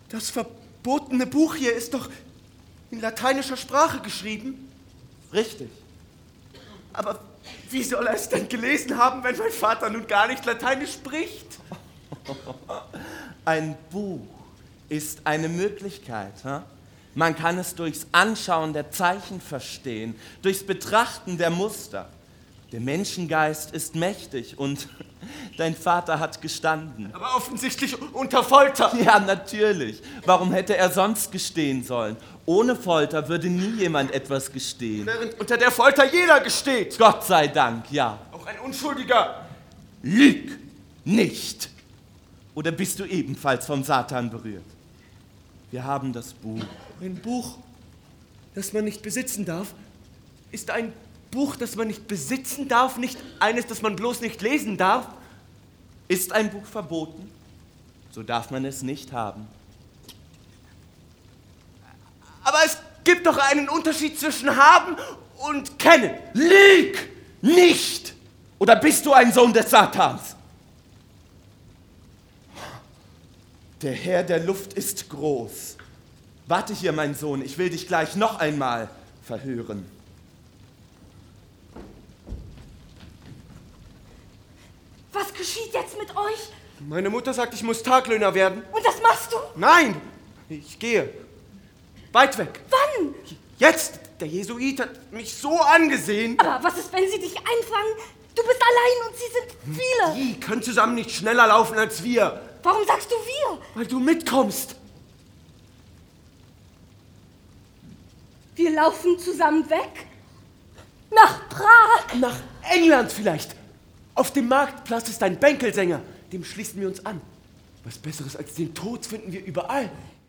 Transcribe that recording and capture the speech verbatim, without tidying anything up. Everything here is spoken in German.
Das verbotene Buch hier ist doch in lateinischer Sprache geschrieben. Richtig. Aber wie soll er es denn gelesen haben, wenn mein Vater nun gar nicht Lateinisch spricht? Ein Buch ist eine Möglichkeit. Hm? Man kann es durchs Anschauen der Zeichen verstehen, durchs Betrachten der Muster. Der Menschengeist ist mächtig und dein Vater hat gestanden. Aber offensichtlich unter Folter. Ja, natürlich. Warum hätte er sonst gestehen sollen? Ohne Folter würde nie jemand etwas gestehen. Während unter der Folter jeder gesteht. Gott sei Dank, ja. Auch ein Unschuldiger. Lüg nicht. Oder bist du ebenfalls vom Satan berührt? Wir haben das Buch. Ein Buch, das man nicht besitzen darf, ist ein Buch, das man nicht besitzen darf, nicht eines, das man bloß nicht lesen darf. Ist ein Buch verboten, so darf man es nicht haben. Aber es gibt doch einen Unterschied zwischen haben und kennen. Lüg nicht! Oder bist du ein Sohn des Satans? Der Herr der Luft ist groß. Warte hier, mein Sohn, ich will dich gleich noch einmal verhören. Was geschieht jetzt mit euch? Meine Mutter sagt, ich muss Taglöhner werden. Und das machst du? Nein, ich gehe. Weit weg. Wann? Jetzt. Der Jesuit hat mich so angesehen. Aber was ist, wenn sie dich einfangen? Du bist allein und sie sind viele. Die können zusammen nicht schneller laufen als wir. Warum sagst du wir? Weil du mitkommst. Wir laufen zusammen weg? Nach Prag? Nach England vielleicht. Auf dem Marktplatz ist ein Bänkelsänger. Dem schließen wir uns an. Was Besseres als den Tod finden wir überall.